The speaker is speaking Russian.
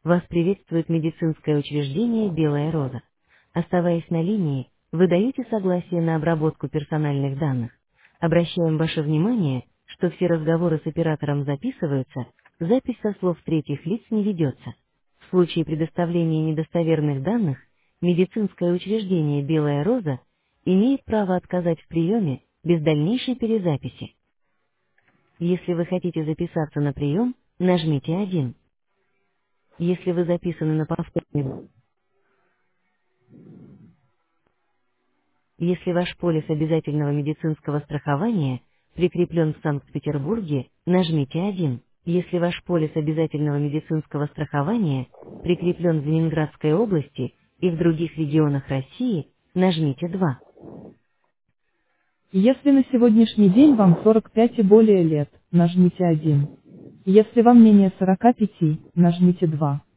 Вас приветствует медицинское учреждение «Белая роза». Оставаясь на линии, вы даете согласие на обработку персональных данных. Обращаем ваше внимание, что все разговоры с оператором записываются, запись со слов третьих лиц не ведется. В случае предоставления недостоверных данных, медицинское учреждение «Белая роза» имеет право отказать в приеме без дальнейшей перезаписи. Если вы хотите записаться на прием, нажмите 1. Если вы записаны на повторный, если ваш полис обязательного медицинского страхования прикреплен в Санкт-Петербурге, нажмите 1. Если ваш полис обязательного медицинского страхования прикреплен в Ленинградской области и в других регионах России, нажмите 2. Если на сегодняшний день вам 45 и более лет, нажмите 1. Если вам менее 45, нажмите 2.